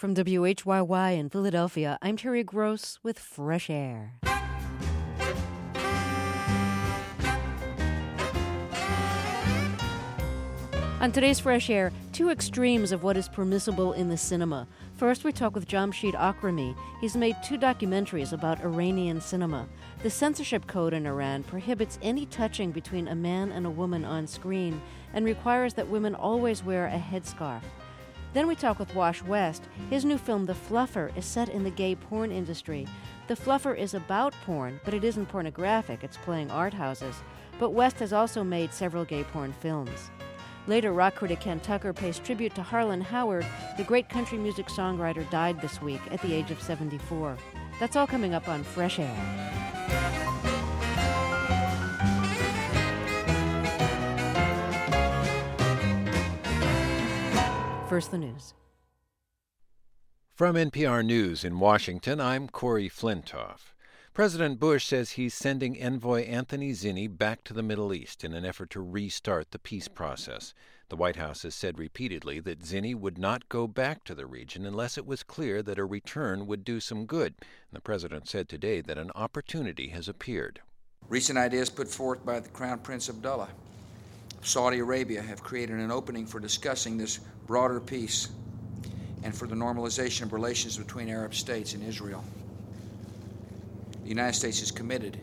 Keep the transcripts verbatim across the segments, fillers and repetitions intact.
From W H Y Y in Philadelphia, I'm Terry Gross with Fresh Air. On today's Fresh Air, two extremes of what is permissible in the cinema. First, we talk with Jamshid Akrami. He's made two documentaries about Iranian cinema. The censorship code in Iran prohibits any touching between a man and a woman on screen and requires that women always wear a headscarf. Then we talk with Wash West. His new film, The Fluffer, is set in the gay porn industry. The Fluffer is about porn, but it isn't pornographic. It's playing art houses. But West has also made several gay porn films. Later, rock critic Ken Tucker pays tribute to Harlan Howard. The great country music songwriter died this week at the age of seventy-four. That's all coming up on Fresh Air. First, the news. From N P R News in Washington, I'm Corey Flintoff. President Bush says he's sending envoy Anthony Zinni back to the Middle East in an effort to restart the peace process. The White House has said repeatedly that Zinni would not go back to the region unless it was clear that a return would do some good. And the president said today that an opportunity has appeared. Recent ideas put forth by the Crown Prince Abdullah of Saudi Arabia have created an opening for discussing this broader peace and for the normalization of relations between Arab states and Israel. The United States is committed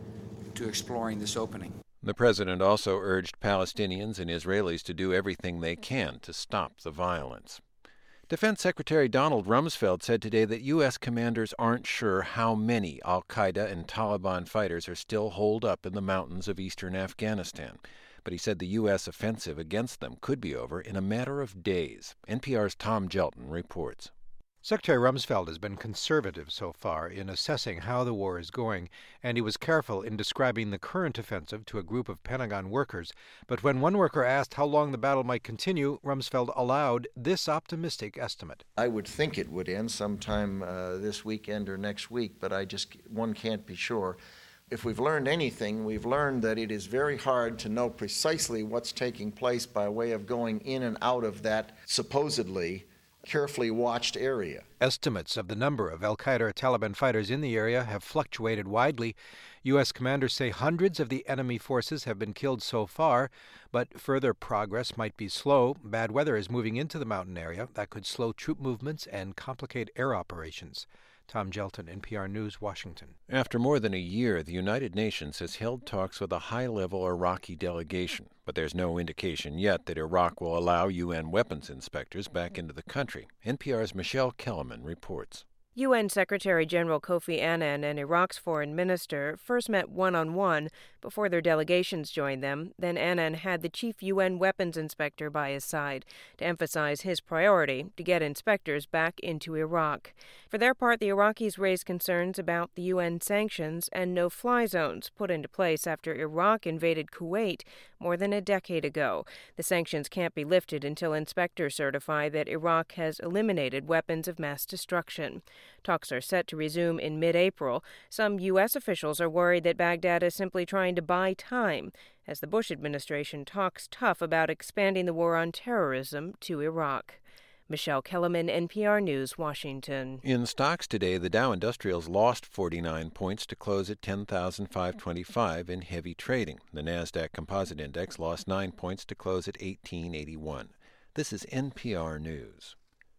to exploring this opening. The president also urged Palestinians and Israelis to do everything they can to stop the violence. Defense Secretary Donald Rumsfeld said today that U S commanders aren't sure how many al-Qaeda and Taliban fighters are still holed up in the mountains of eastern Afghanistan. But he said the U S offensive against them could be over in a matter of days. N P R's Tom Gelton reports. Secretary Rumsfeld has been conservative so far in assessing how the war is going, and he was careful in describing the current offensive to a group of Pentagon workers. But when one worker asked how long the battle might continue, Rumsfeld allowed this optimistic estimate. I would think it would end sometime uh, this weekend or next week, but I just one can't be sure. If we've learned anything, we've learned that it is very hard to know precisely what's taking place by way of going in and out of that supposedly carefully watched area. Estimates of the number of al-Qaeda or Taliban fighters in the area have fluctuated widely. U S commanders say hundreds of the enemy forces have been killed so far, but further progress might be slow. Bad weather is moving into the mountain area. That could slow troop movements and complicate air operations. Tom Gelton, N P R News, Washington. After more than a year, the United Nations has held talks with a high-level Iraqi delegation, but there's no indication yet that Iraq will allow U N weapons inspectors back into the country. N P R's Michelle Kellerman reports. U N Secretary General Kofi Annan and Iraq's foreign minister first met one-on-one before their delegations joined them. Then Annan had the chief U N weapons inspector by his side to emphasize his priority to get inspectors back into Iraq. For their part, the Iraqis raised concerns about the U N sanctions and no-fly zones put into place after Iraq invaded Kuwait more than a decade ago. The sanctions can't be lifted until inspectors certify that Iraq has eliminated weapons of mass destruction. Talks are set to resume in mid-April. Some U S officials are worried that Baghdad is simply trying to buy time as the Bush administration talks tough about expanding the war on terrorism to Iraq. Michelle Kellerman, N P R News, Washington. In stocks today, the Dow Industrials lost forty-nine points to close at ten thousand five hundred twenty-five in heavy trading. The Nasdaq Composite Index lost nine points to close at eighteen eighty-one. This is N P R News.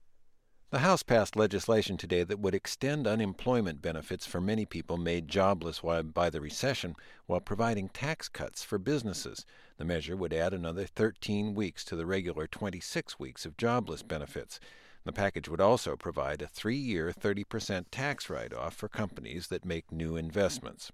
The House passed legislation today that would extend unemployment benefits for many people made jobless by the recession while providing tax cuts for businesses. The measure would add another thirteen weeks to the regular twenty-six weeks of jobless benefits. The package would also provide a three-year thirty percent tax write-off for companies that make new investments.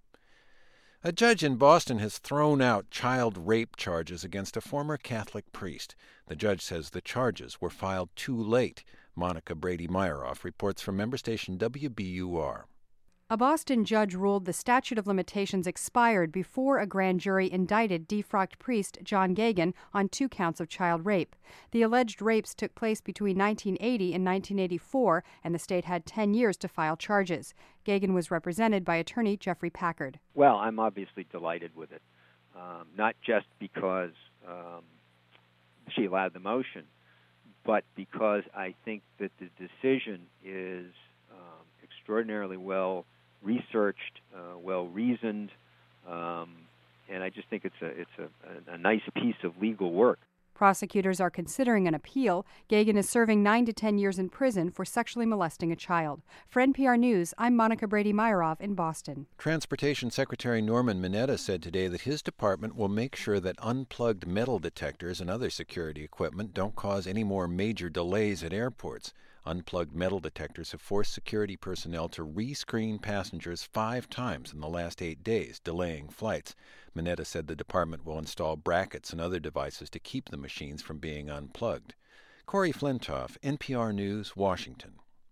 A judge in Boston has thrown out child rape charges against a former Catholic priest. The judge says the charges were filed too late. Monica Brady-Myeroff reports from member station W B U R. A Boston judge ruled the statute of limitations expired before a grand jury indicted defrocked priest John Gagan on two counts of child rape. The alleged rapes took place between nineteen eighty and nineteen eighty-four, and the state had ten years to file charges. Gagan was represented by attorney Jeffrey Packard. Well, I'm obviously delighted with it, um, not just because um, she allowed the motion, but because I think that the decision is um, extraordinarily well researched, uh, well reasoned, um, and I just think it's a it's a, a, a nice piece of legal work. Prosecutors are considering an appeal. Gagin is serving nine to ten years in prison for sexually molesting a child. For N P R News, I'm Monica Brady-Meyerov in Boston. Transportation Secretary Norman Mineta said today that his department will make sure that unplugged metal detectors and other security equipment don't cause any more major delays at airports. Unplugged metal detectors have forced security personnel to re-screen passengers five times in the last eight days, delaying flights. Mineta said the department will install brackets and other devices to keep the machines from being unplugged. Corey Flintoff, N P R News, Washington.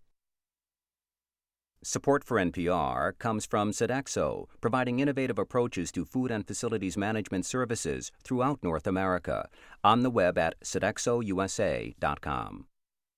Support for N P R comes from Sodexo, providing innovative approaches to food and facilities management services throughout North America. On the web at sodexo u s a dot com.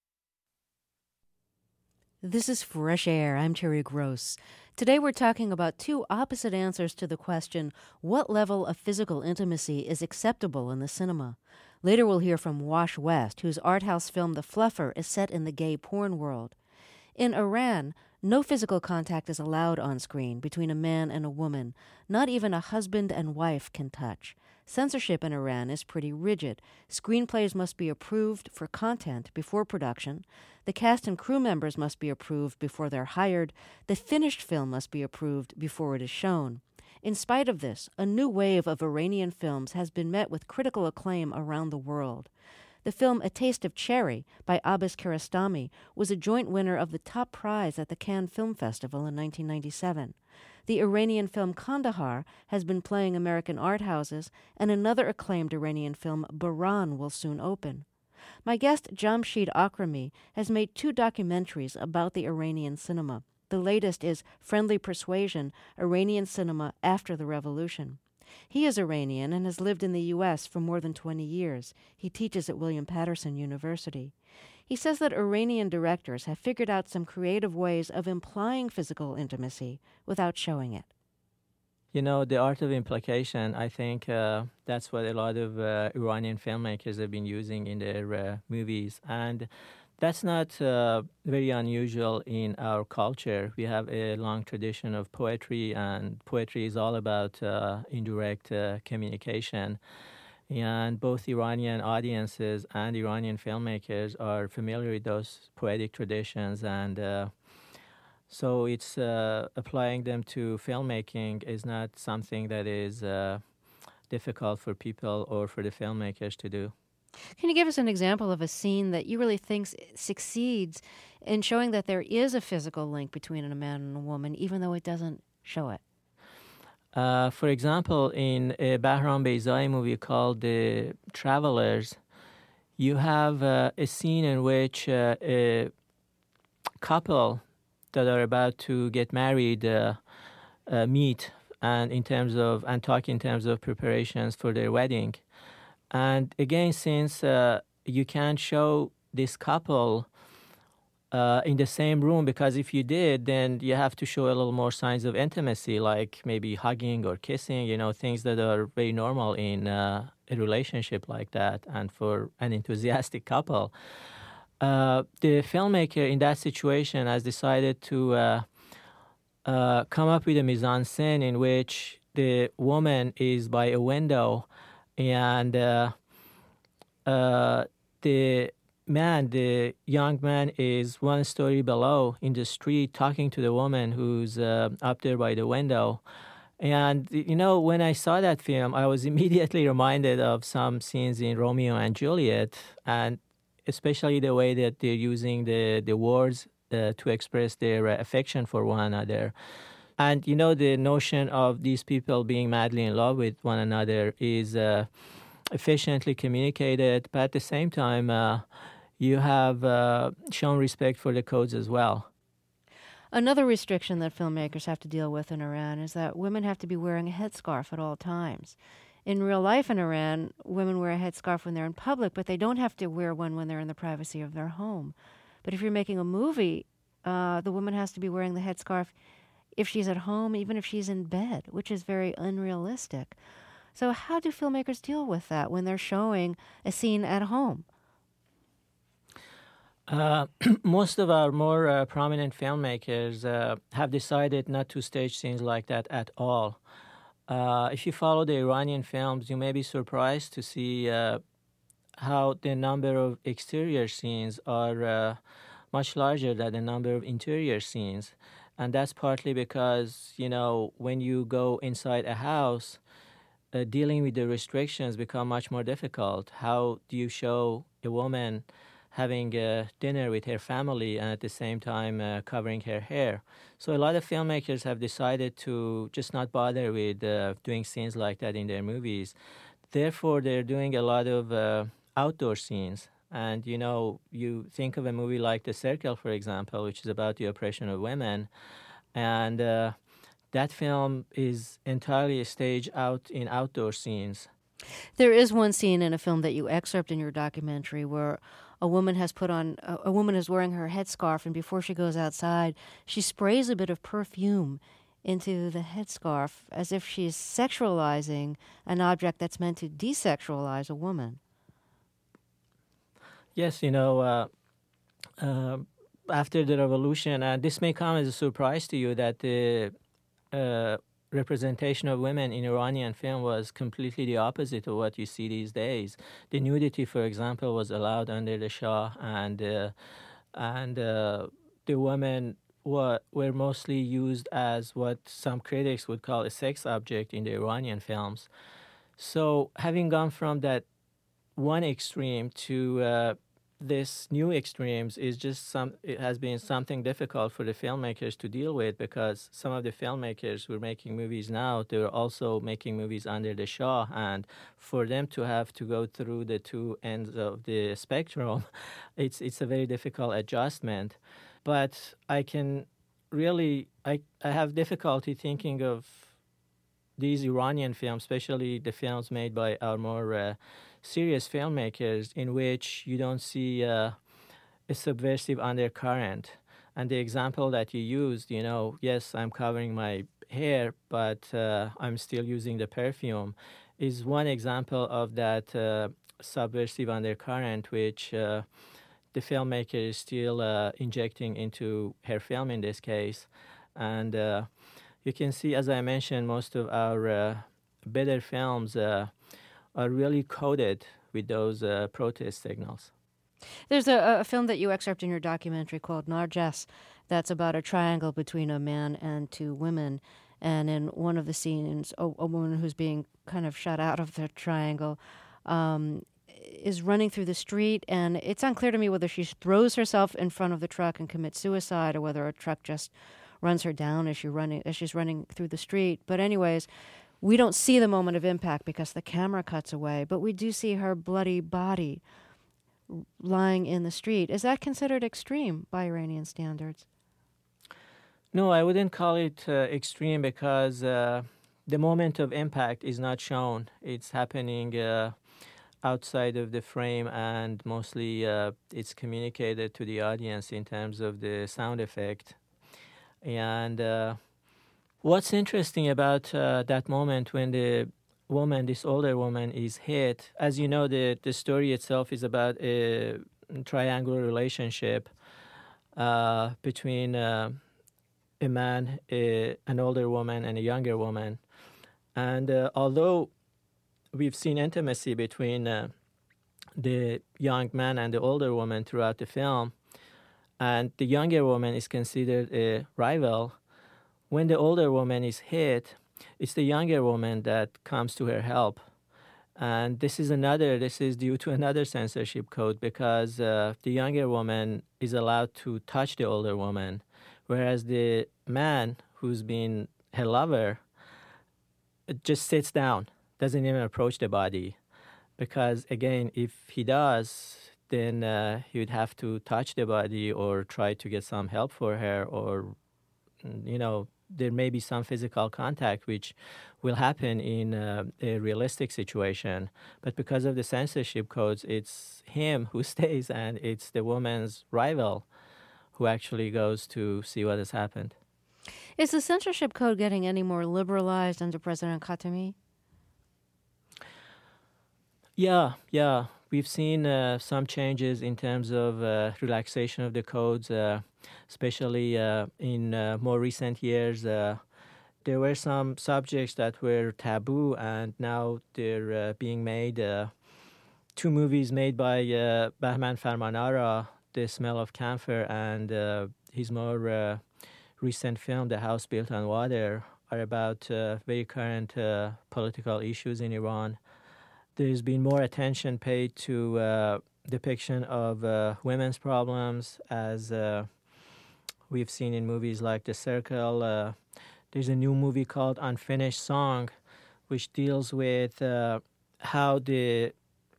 This is Fresh Air. I'm Terry Gross. Today we're talking about two opposite answers to the question, what level of physical intimacy is acceptable in the cinema? Later we'll hear from Wash West, whose art house film The Fluffer is set in the gay porn world. In Iran, no physical contact is allowed on screen between a man and a woman. Not even a husband and wife can touch. Censorship in Iran is pretty rigid. Screenplays must be approved for content before production. The cast and crew members must be approved before they're hired. The finished film must be approved before it is shown. In spite of this, a new wave of Iranian films has been met with critical acclaim around the world. The film A Taste of Cherry by Abbas Kiarostami was a joint winner of the top prize at the Cannes Film Festival in nineteen ninety-seven. The Iranian film Kandahar has been playing American art houses, and another acclaimed Iranian film, Baran, will soon open. My guest, Jamshid Akrami, has made two documentaries about the Iranian cinema. The latest is Friendly Persuasion, Iranian Cinema After the Revolution. He is Iranian and has lived in the U S for more than twenty years. He teaches at William Patterson University. He says that Iranian directors have figured out some creative ways of implying physical intimacy without showing it. You know, the art of implication, I think uh, that's what a lot of uh, Iranian filmmakers have been using in their uh, movies. And that's not uh, very unusual in our culture. We have a long tradition of poetry, and poetry is all about uh, indirect uh, communication. And both Iranian audiences and Iranian filmmakers are familiar with those poetic traditions, and uh, so it's uh, applying them to filmmaking is not something that is uh, difficult for people or for the filmmakers to do. Can you give us an example of a scene that you really think succeeds in showing that there is a physical link between a man and a woman, even though it doesn't show it? Uh, for example, in a Bahram Beyzai movie called The Travelers, you have uh, a scene in which uh, a couple that are about to get married uh, uh, meet and in terms of and talk in terms of preparations for their wedding. And again, since uh, you can't show this couple uh, in the same room, because if you did, then you have to show a little more signs of intimacy, like maybe hugging or kissing, you know, things that are very normal in uh, a relationship like that and for an enthusiastic couple. Uh, the filmmaker in that situation has decided to uh, uh, come up with a mise-en-scène in which the woman is by a window and uh, uh, the man, the young man, is one story below in the street talking to the woman who's uh, up there by the window. And, you know, when I saw that film, I was immediately reminded of some scenes in Romeo and Juliet, and especially the way that they're using the, the words uh, to express their uh, affection for one another. And, you know, the notion of these people being madly in love with one another is uh, efficiently communicated, but at the same time, uh, you have uh, shown respect for the codes as well. Another restriction that filmmakers have to deal with in Iran is that women have to be wearing a headscarf at all times. In real life in Iran, women wear a headscarf when they're in public, but they don't have to wear one when they're in the privacy of their home. But if you're making a movie, uh, the woman has to be wearing the headscarf if she's at home, even if she's in bed, which is very unrealistic. So how do filmmakers deal with that when they're showing a scene at home? Uh, most of our more uh, prominent filmmakers uh, have decided not to stage scenes like that at all. Uh, if you follow the Iranian films, you may be surprised to see uh, how the number of exterior scenes are uh, much larger than the number of interior scenes. And that's partly because, you know, when you go inside a house, uh, dealing with the restrictions become much more difficult. How do you show a woman having a dinner with her family and at the same time uh, covering her hair? So a lot of filmmakers have decided to just not bother with uh, doing scenes like that in their movies. Therefore, they're doing a lot of uh, outdoor scenes. And, you know, you think of a movie like The Circle, for example, which is about the oppression of women. And uh, that film is entirely staged out in outdoor scenes. There is one scene in a film that you excerpt in your documentary where a woman has put on, a, a woman is wearing her headscarf, and before she goes outside, she sprays a bit of perfume into the headscarf as if she's sexualizing an object that's meant to desexualize a woman. Yes, you know, uh, uh, after the revolution, and this may come as a surprise to you, that the uh, representation of women in Iranian film was completely the opposite of what you see these days. The nudity, for example, was allowed under the Shah, and uh, and uh, the women were, were mostly used as what some critics would call a sex object in the Iranian films. So having gone from that one extreme to uh, this new extremes is just some, it has been something difficult for the filmmakers to deal with, because some of the filmmakers who are making movies now, they're also making movies under the Shah, and for them to have to go through the two ends of the spectrum, it's it's a very difficult adjustment. But I can really, I, I have difficulty thinking of these Iranian films, especially the films made by our more uh, serious filmmakers, in which you don't see uh, a subversive undercurrent. And the example that you used, you know, yes, I'm covering my hair, but uh, I'm still using the perfume, is one example of that uh, subversive undercurrent, which uh, the filmmaker is still uh, injecting into her film in this case. And uh, you can see, as I mentioned, most of our uh, better films uh, are really coded with those uh, protest signals. There's a, a film that you excerpt in your documentary called Narjas that's about a triangle between a man and two women. And in one of the scenes, a, a woman who's being kind of shut out of the triangle um, is running through the street, and it's unclear to me whether she throws herself in front of the truck and commits suicide or whether a truck just runs her down as, she running, as she's running through the street. But anyways, we don't see the moment of impact because the camera cuts away, but we do see her bloody body lying in the street. Is that considered extreme by Iranian standards? No, I wouldn't call it uh, extreme, because uh, the moment of impact is not shown. It's happening uh, outside of the frame, and mostly uh, it's communicated to the audience in terms of the sound effect. And uh, what's interesting about uh, that moment when the woman, this older woman, is hit, as you know, the, the story itself is about a triangular relationship uh, between uh, a man, a, an older woman, and a younger woman. And uh, although we've seen intimacy between uh, the young man and the older woman throughout the film, and the younger woman is considered a rival, when the older woman is hit, it's the younger woman that comes to her help. And this is another, this is due to another censorship code, because uh, the younger woman is allowed to touch the older woman, whereas the man who's been her lover just sits down, doesn't even approach the body. Because again, if he does, then uh, he would have to touch the body or try to get some help for her, or, you know, there may be some physical contact which will happen in uh, a realistic situation. But because of the censorship codes, it's him who stays, and it's the woman's rival who actually goes to see what has happened. Is the censorship code getting any more liberalized under President Khatami? Yeah, yeah. we've seen uh, some changes in terms of uh, relaxation of the codes, uh, especially uh, in uh, more recent years. Uh, there were some subjects that were taboo, and now they're uh, being made. Uh, two movies made by uh, Bahman Farmanara, The Smell of Camphor, and uh, his more uh, recent film, The House Built on Water, are about uh, very current uh, political issues in Iran. There's been more attention paid to uh, depiction of uh, women's problems, as uh, we've seen in movies like The Circle. Uh, there's a new movie called Unfinished Song, which deals with uh, how the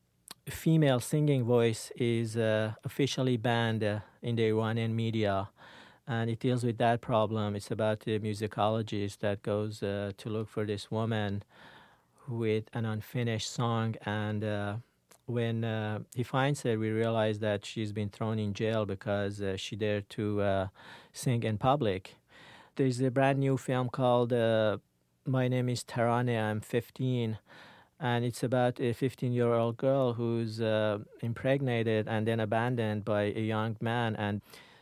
female singing voice is uh, officially banned uh, in the Iranian media. And it deals with that problem. It's about the musicologist that goes uh, to look for this woman with an unfinished song. And uh, when uh, he finds her, we realize that she's been thrown in jail because uh, she dared to uh, sing in public. There's a brand new film called uh, My Name is Tarane, I'm fifteen. And it's about a fifteen-year-old girl who's uh, impregnated and then abandoned by a young man. And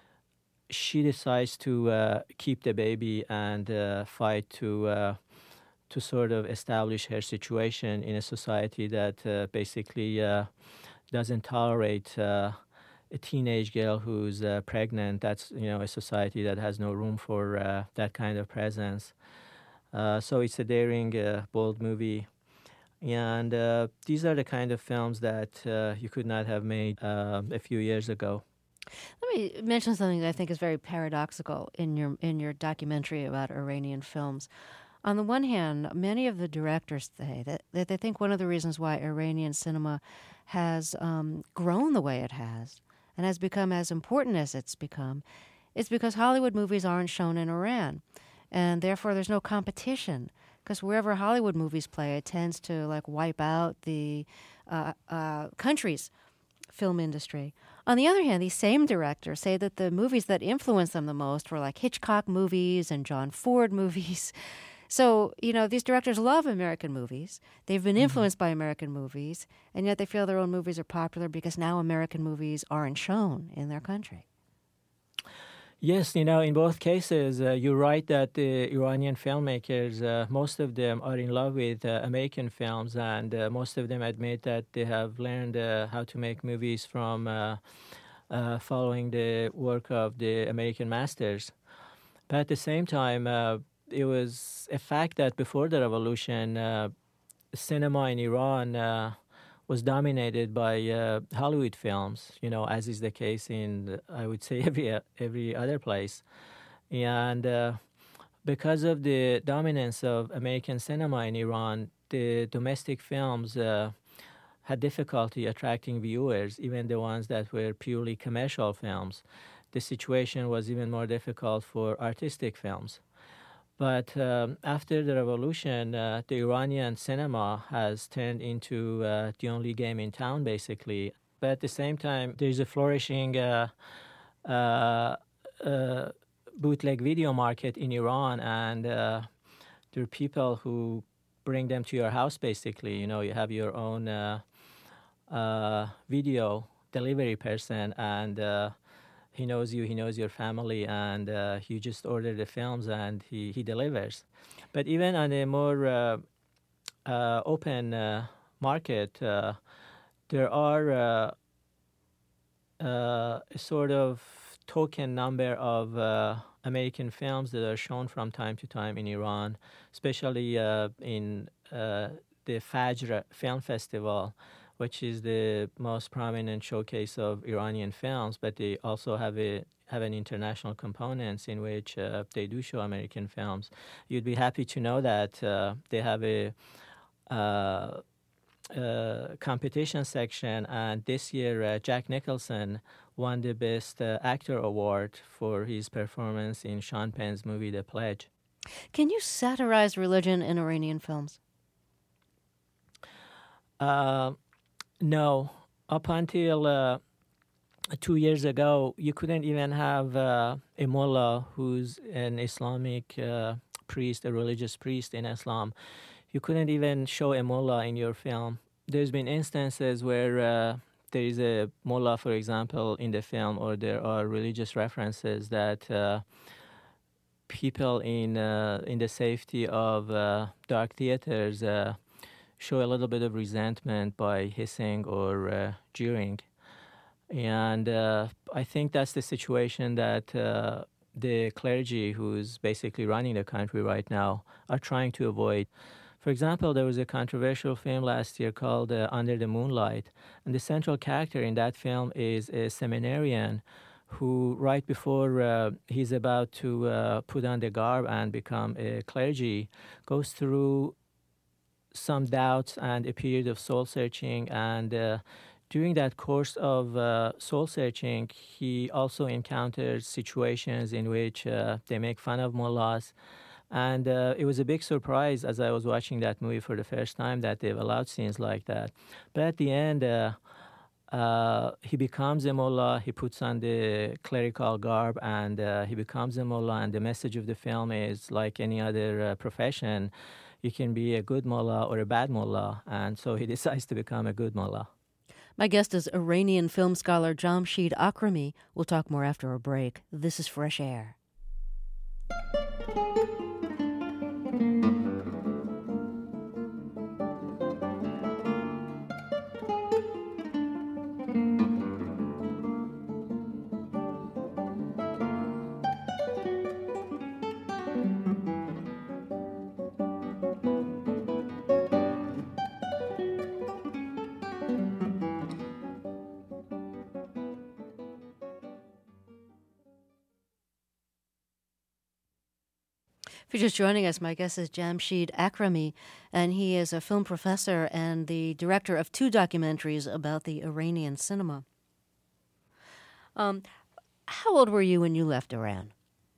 she decides to uh, keep the baby and uh, fight to uh, to sort of establish her situation in a society that uh, basically uh, doesn't tolerate uh, a teenage girl who's uh, pregnant. That's, you know, a society that has no room for uh, that kind of presence. Uh, so it's a daring, uh, bold movie. And uh, these are the kind of films that uh, you could not have made uh, a few years ago. Let me mention something that I think is very paradoxical in your in your documentary about Iranian films. On the one hand, many of the directors say that, that they think one of the reasons why Iranian cinema has um, grown the way it has and has become as important as it's become is because Hollywood movies aren't shown in Iran. And therefore there's no competition, because wherever Hollywood movies play, it tends to like wipe out the uh, uh, country's film industry. On the other hand, these same directors say that the movies that influenced them the most were like Hitchcock movies and John Ford movies. So, you know, these directors love American movies. They've been influenced mm-hmm. by American movies, and yet they feel their own movies are popular because now American movies aren't shown in their country. Yes, you know, in both cases, uh, you're right that the Iranian filmmakers, uh, most of them are in love with uh, American films, and uh, most of them admit that they have learned uh, how to make movies from uh, uh, following the work of the American masters. But at the same time, uh, it was a fact that before the revolution, uh, cinema in Iran uh, was dominated by uh, Hollywood films, you know, as is the case in, I would say, every every other place. And uh, because of the dominance of American cinema in Iran, the domestic films uh, had difficulty attracting viewers, even the ones that were purely commercial films. The situation was even more difficult for artistic films. But um, after the revolution, uh, the Iranian cinema has turned into uh, the only game in town, basically. But at the same time, there's a flourishing uh, uh, uh, bootleg video market in Iran, and uh, there are people who bring them to your house, basically. You know, you have your own uh, uh, video delivery person, and uh, he knows you, he knows your family, and uh, you just order the films and he, he delivers. But even on a more uh, uh, open uh, market, uh, there are uh, uh, a sort of token number of uh, American films that are shown from time to time in Iran, especially uh, in uh, the Fajr Film Festival, which is the most prominent showcase of Iranian films, but they also have a have an international components in which uh, they do show American films. You'd be happy to know that uh, they have a uh, uh, competition section, and this year uh, Jack Nicholson won the Best uh, Actor Award for his performance in Sean Penn's movie The Pledge. Can you satirize religion in Iranian films? Uh, No, up until uh, two years ago, you couldn't even have uh, a mullah who's an Islamic uh, priest, a religious priest in Islam. You couldn't even show a mullah in your film there's been instances where uh, there is a mullah, for example, in the film, or there are religious references that uh, people in uh, in the safety of uh, dark theaters uh, show a little bit of resentment by hissing or uh, jeering. And uh, I think that's the situation that uh, the clergy, who's basically running the country right now, are trying to avoid. For example, there was a controversial film last year called uh, Under the Moonlight, and the central character in that film is a seminarian who, right before uh, he's about to uh, put on the garb and become a clergy, goes through some doubts and a period of soul-searching, and uh, during that course of uh, soul-searching, he also encounters situations in which uh, they make fun of mullahs. And uh, it was a big surprise as I was watching that movie for the first time that they've allowed scenes like that. But at the end, uh, uh, he becomes a mullah, he puts on the clerical garb, and uh, he becomes a mullah, and the message of the film is, like any other uh, profession, you can be a good mullah or a bad mullah, and so he decides to become a good mullah. My guest is Iranian film scholar Jamshid Akrami. We'll talk more after a break. This is Fresh Air. If you're just joining us, my guest is Jamshid Akrami, and he is a film professor and the director of two documentaries about the Iranian cinema. Um, how old were you when you left Iran?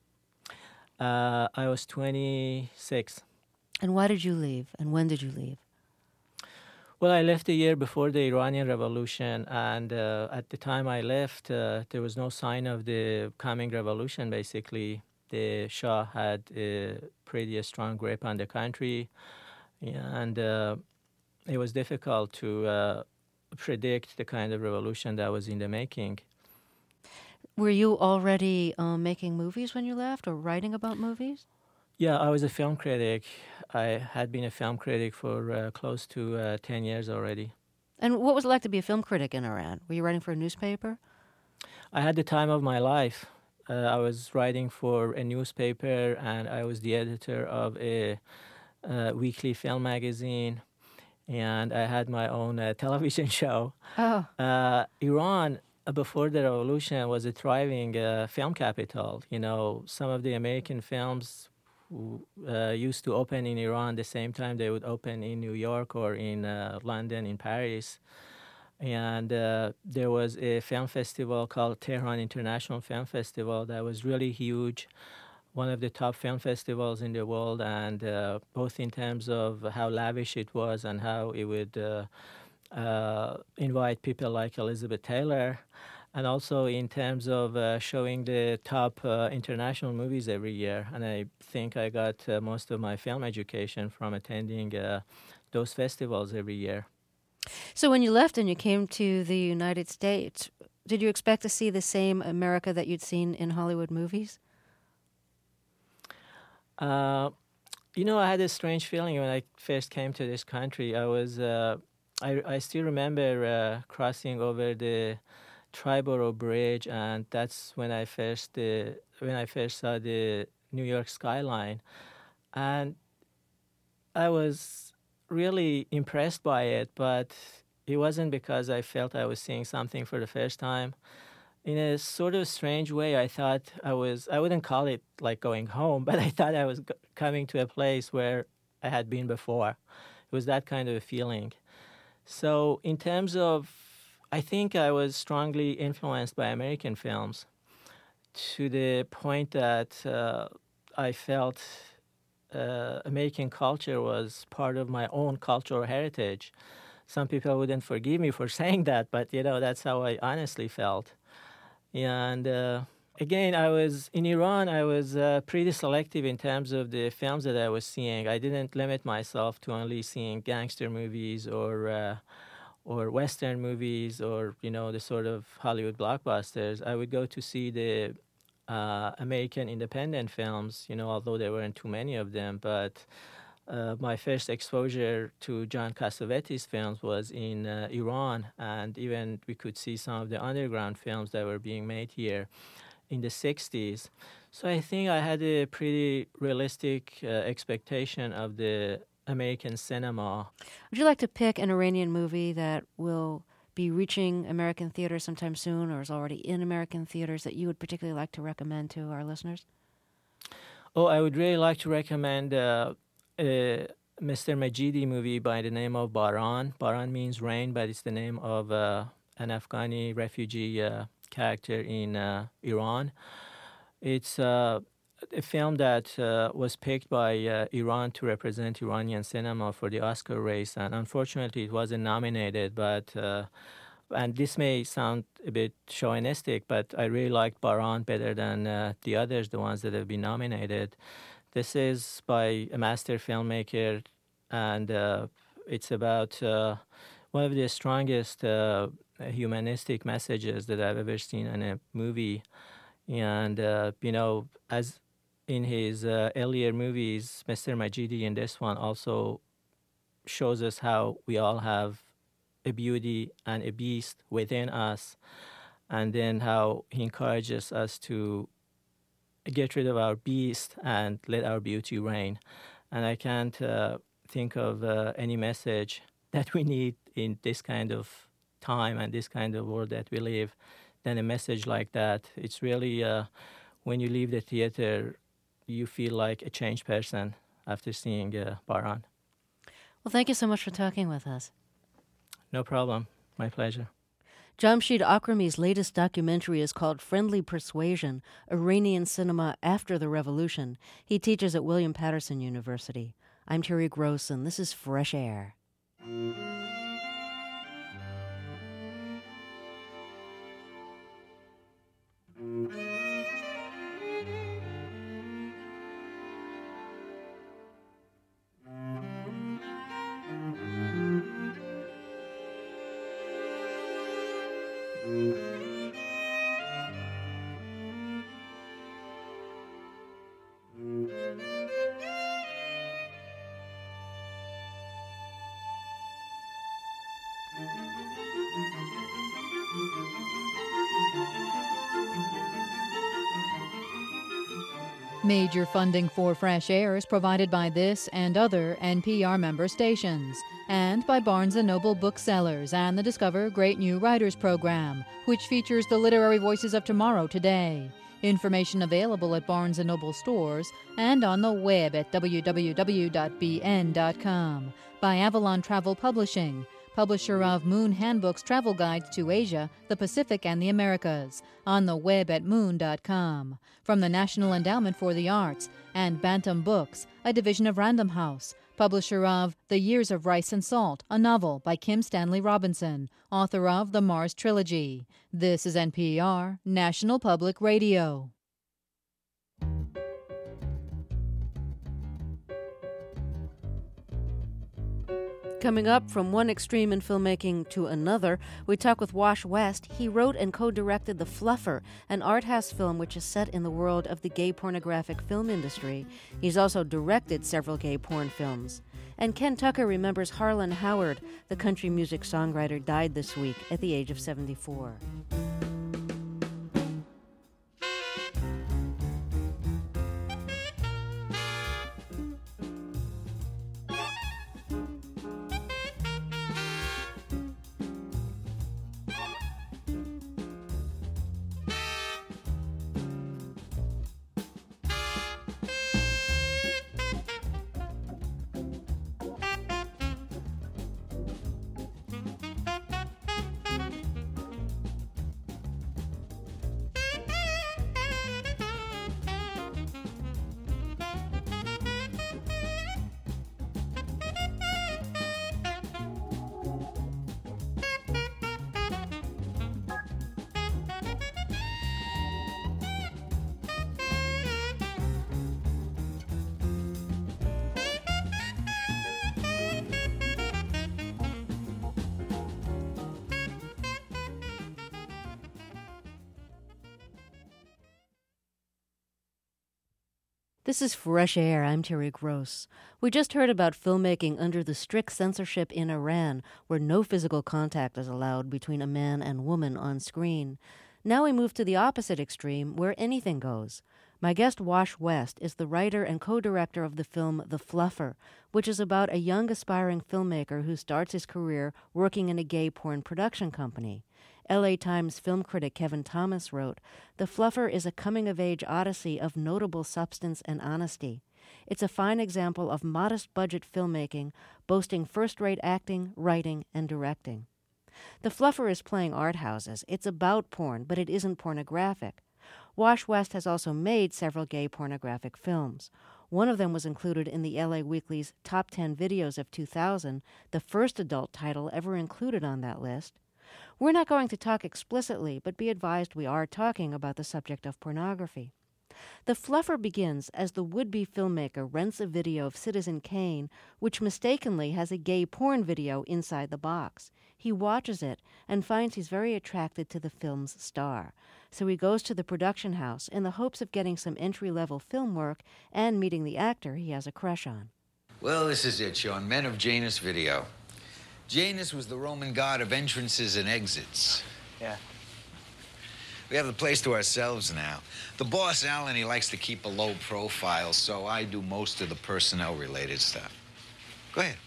Uh, I was twenty-six. And why did you leave, and when did you leave? Well, I left a year before the Iranian Revolution, and uh, at the time I left, uh, there was no sign of the coming revolution, basically. The Shah had a pretty strong grip on the country, and uh, it was difficult to uh, predict the kind of revolution that was in the making. Were you already uh, making movies when you left, or writing about movies? Yeah, I was a film critic. I had been a film critic for uh, close to uh, ten years already. And what was it like to be a film critic in Iran? Were you writing for a newspaper? I had the time of my life. Uh, I was writing for a newspaper, and I was the editor of a uh, weekly film magazine, and I had my own uh, television show. Oh. Uh, Iran, uh, before the revolution, was a thriving uh, film capital. You know, some of the American films uh, used to open in Iran the same time they would open in New York or in uh, London, in Paris. And uh, there was a film festival called Tehran International Film Festival that was really huge, one of the top film festivals in the world, and uh, both in terms of how lavish it was and how it would uh, uh, invite people like Elizabeth Taylor, and also in terms of uh, showing the top uh, international movies every year. And I think I got uh, most of my film education from attending uh, those festivals every year. So when you left and you came to the United States, did you expect to see the same America that you'd seen in Hollywood movies? Uh, you know, I had a strange feeling when I first came to this country. I was, uh, I, I still remember uh, crossing over the Triborough Bridge, and that's when I first, uh, when I first saw the New York skyline, and I was really impressed by it, but it wasn't because I felt I was seeing something for the first time. In a sort of strange way, I thought I was, I wouldn't call it like going home, but I thought I was g- coming to a place where I had been before. It was that kind of a feeling. So in terms of, I think I was strongly influenced by American films to the point that uh, I felt Uh, American culture was part of my own cultural heritage. Some people wouldn't forgive me for saying that, but, you know, that's how I honestly felt. And uh, again, I was in Iran. I was uh, pretty selective in terms of the films that I was seeing. I didn't limit myself to only seeing gangster movies or uh, or Western movies or you know the sort of Hollywood blockbusters. I would go to see the uh, American independent films. You know, although there weren't too many of them, but uh, my first exposure to John Cassavetes films was in uh, Iran, and even we could see some of the underground films that were being made here in the sixties. So I think I had a pretty realistic uh, expectation of the American cinema. Would you like to pick an Iranian movie that will be reaching American theaters sometime soon or is already in American theaters that you would particularly like to recommend to our listeners? Oh, I would really like to recommend uh, a Mister Majidi movie by the name of Baran. Baran means rain, but it's the name of uh, an Afghani refugee uh, character in uh, Iran. It's uh, a film that uh, was picked by uh, Iran to represent Iranian cinema for the Oscar race, and unfortunately it wasn't nominated. But uh, and this may sound a bit chauvinistic, but I really liked Baran better than uh, the others, the ones that have been nominated. This is by a master filmmaker, and uh, it's about uh, one of the strongest uh, humanistic messages that I've ever seen in a movie. And, uh, you know, as in his uh, earlier movies, Mister Majidi in this one also shows us how we all have a beauty and a beast within us, and then how he encourages us to get rid of our beast and let our beauty reign. And I can't uh, think of uh, any message that we need in this kind of time and this kind of world that we live than a message like that. It's really, uh, when you leave the theater, you feel like a changed person after seeing uh, Baran. Well, thank you so much for talking with us. No problem. My pleasure. Jamshid Akrami's latest documentary is called Friendly Persuasion, Iranian Cinema After the Revolution. He teaches at William Patterson University. I'm Terry Gross, and this is Fresh Air. Major funding for Fresh Air is provided by this and other N P R member stations, and by Barnes and Noble Booksellers and the Discover Great New Writers program, which features the literary voices of tomorrow today. Information available at Barnes and Noble stores and on the web at w w w dot b n dot com. By Avalon Travel Publishing, publisher of Moon Handbook's travel guides to Asia, the Pacific, and the Americas, on the web at moon dot com. From the National Endowment for the Arts and Bantam Books, a division of Random House, publisher of The Years of Rice and Salt, a novel by Kim Stanley Robinson, author of the Mars Trilogy. This is N P R, National Public Radio. Coming up, from one extreme in filmmaking to another, we talk with Wash West. He wrote and co-directed The Fluffer, an art house film which is set in the world of the gay pornographic film industry. He's also directed several gay porn films. And Ken Tucker remembers Harlan Howard, the country music songwriter, died this week at the age of seventy-four. This is Fresh Air. I'm Terry Gross. We just heard about filmmaking under the strict censorship in Iran, where no physical contact is allowed between a man and woman on screen. Now we move to the opposite extreme, where anything goes. My guest, Wash West, is the writer and co-director of the film The Fluffer, which is about a young aspiring filmmaker who starts his career working in a gay porn production company. L A Times film critic Kevin Thomas wrote, "The Fluffer is a coming-of-age odyssey of notable substance and honesty. It's a fine example of modest-budget filmmaking, boasting first-rate acting, writing, and directing." The Fluffer is playing art houses. It's about porn, but it isn't pornographic. Wash West has also made several gay pornographic films. One of them was included in the L A Weekly's Top ten Videos of two thousand, the first adult title ever included on that list. We're not going to talk explicitly, but be advised we are talking about the subject of pornography. The Fluffer begins as the would-be filmmaker rents a video of Citizen Kane, which mistakenly has a gay porn video inside the box. He watches it and finds he's very attracted to the film's star. So he goes to the production house in the hopes of getting some entry-level film work and meeting the actor he has a crush on. Well, this is it, Sean. Men of Janus video. Janus was the Roman god of entrances and exits. Yeah. We have the place to ourselves now. The boss, Alan, he likes to keep a low profile, so I do most of the personnel-related stuff. Go ahead.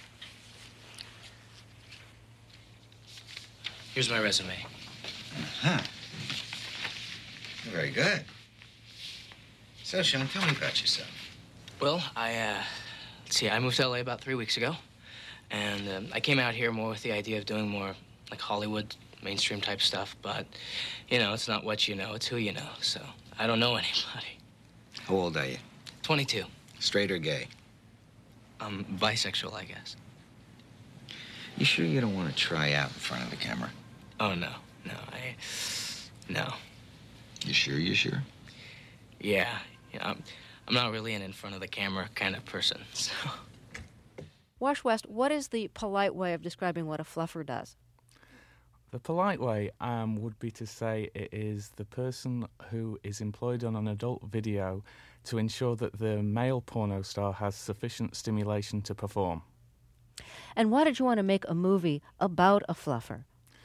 Here's my resume. Huh. Very good. So, Sean, tell me about yourself. Well, I, uh, let's see, I moved to L A about three weeks ago. And um, I came out here more with the idea of doing more, like, Hollywood, mainstream type stuff. But, you know, it's not what you know, it's who you know. So I don't know anybody. How old are you? twenty-two. Straight or gay? I'm bisexual, I guess. You sure you don't want to try out in front of the camera? Oh, no. No, I... No. You sure, you sure? Yeah. yeah I'm, I'm not really an in front of the camera kind of person, so... Wash West, what is the polite way of describing what a fluffer does? The polite way um, would be to say it is the person who is employed on an adult video to ensure that the male porno star has sufficient stimulation to perform. And why did you want to make a movie about a fluffer?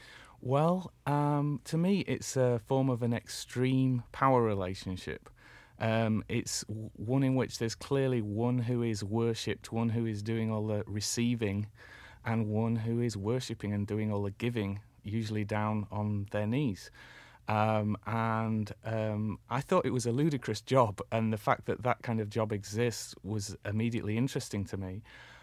Well, um, to me, it's a form of an extreme power relationship. Um, it's one in which there's clearly one who is worshipped, one who is doing all the receiving, and one who is worshipping and doing all the giving, usually down on their knees. Um, and um, I thought it was a ludicrous job, and the fact that that kind of job exists was immediately interesting to me.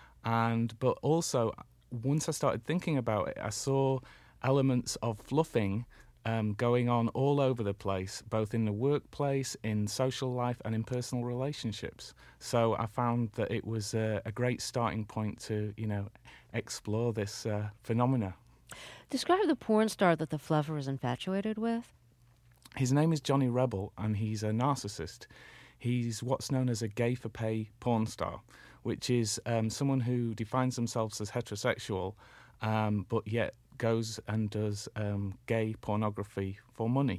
And but also, once I started thinking about it, I saw elements of fluffing Um, going on all over the place, both in the workplace, in social life, and in personal relationships. So I found that it was a, a great starting point to, you know, explore this uh, phenomena. Describe the porn star that the fluffer is infatuated with. His name is Johnny Rebel, and he's a narcissist. He's what's known as a gay-for-pay porn star, which is um, someone who defines themselves as heterosexual, um, but yet goes and does um, gay pornography for money.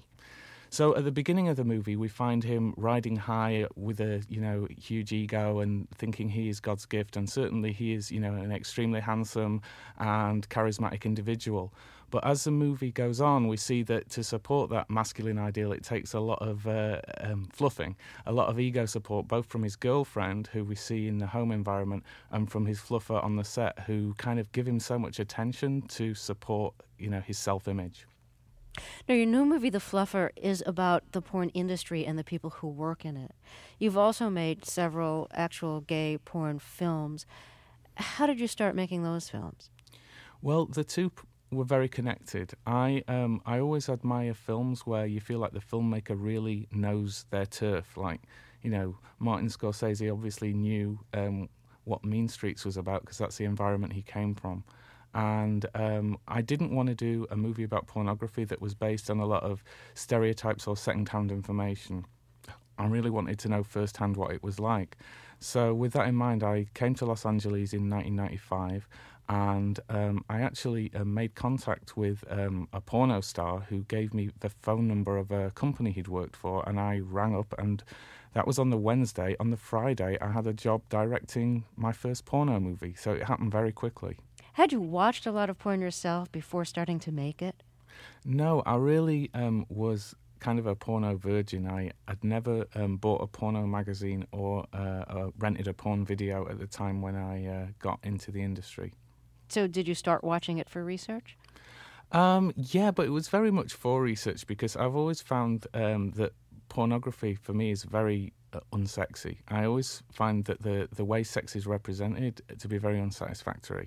So at the beginning of the movie, we find him riding high with a, you know, huge ego and thinking he is God's gift, and certainly he is, you know, an extremely handsome and charismatic individual. But as the movie goes on, we see that to support that masculine ideal, it takes a lot of uh, um, fluffing, a lot of ego support, both from his girlfriend, who we see in the home environment, and from his fluffer on the set, who kind of give him so much attention to support, you know, his self-image. Now, your new movie, The Fluffer, is about the porn industry and the people who work in it. You've also made several actual gay porn films. How did you start making those films? Well, the two p- were very connected. I um, I always admire films where you feel like the filmmaker really knows their turf. Like, you know, Martin Scorsese obviously knew um, what Mean Streets was about, because that's the environment he came from. And um, I didn't want to do a movie about pornography that was based on a lot of stereotypes or second-hand information. I really wanted to know firsthand what it was like. So with that in mind, I came to Los Angeles in nineteen ninety-five, And um, I actually uh, made contact with um, a porno star who gave me the phone number of a company he'd worked for, and I rang up, and that was on the Wednesday. On the Friday, I had a job directing my first porno movie, so it happened very quickly. Had you watched a lot of porn yourself before starting to make it? No, I really um, was kind of a porno virgin. I had never um, bought a porno magazine or uh, uh, rented a porn video at the time when I uh, got into the industry. So did you start watching it for research? Um, yeah, but it was very much for research because I've always found um, that pornography for me is very uh, unsexy. I always find that the, the way sex is represented to be very unsatisfactory.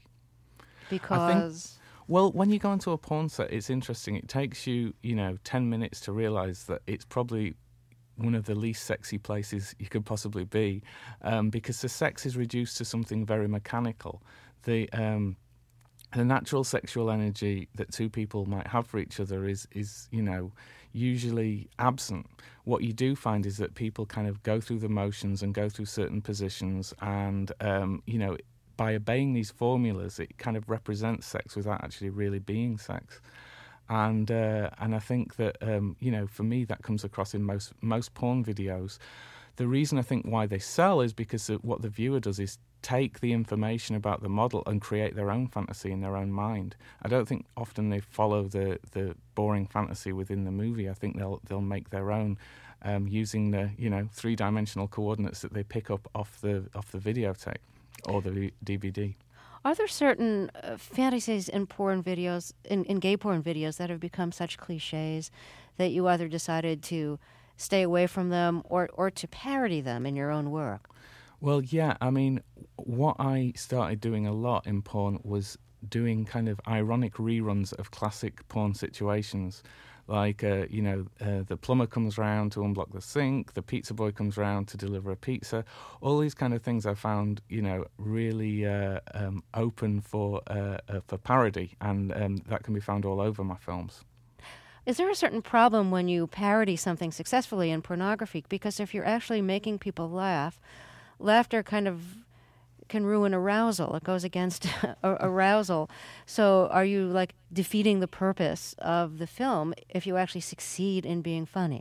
Because? Think, well, when you go into a porn set, it's interesting. It takes you, you know, ten minutes to realise that it's probably one of the least sexy places you could possibly be um, because the sex is reduced to something very mechanical. The... Um, The natural sexual energy that two people might have for each other is, is, you know, usually absent. What you do find is that people kind of go through the motions and go through certain positions and, um, you know, by obeying these formulas, it kind of represents sex without actually really being sex. And uh, and I think that, um, you know, for me, that comes across in most, most porn videos. The reason I think why they sell is because what the viewer does is take the information about the model and create their own fantasy in their own mind. I don't think often they follow the, the boring fantasy within the movie. I think they'll they'll make their own um, using the you know three dimensional coordinates that they pick up off the off the videotape or the D V D. Are there certain uh, fantasies in porn videos, in, in gay porn videos, that have become such cliches that you either decided to stay away from them or, or to parody them in your own work? Well, yeah, I mean, what I started doing a lot in porn was doing kind of ironic reruns of classic porn situations. Like, uh, you know, uh, the plumber comes round to unblock the sink, the pizza boy comes round to deliver a pizza. All these kind of things I found, you know, really uh, um, open for uh, uh, for parody, and um, that can be found all over my films. Is there a certain problem when you parody something successfully in pornography? Because if you're actually making people laugh, laughter kind of can ruin arousal. It goes against arousal. So are you like defeating the purpose of the film if you actually succeed in being funny?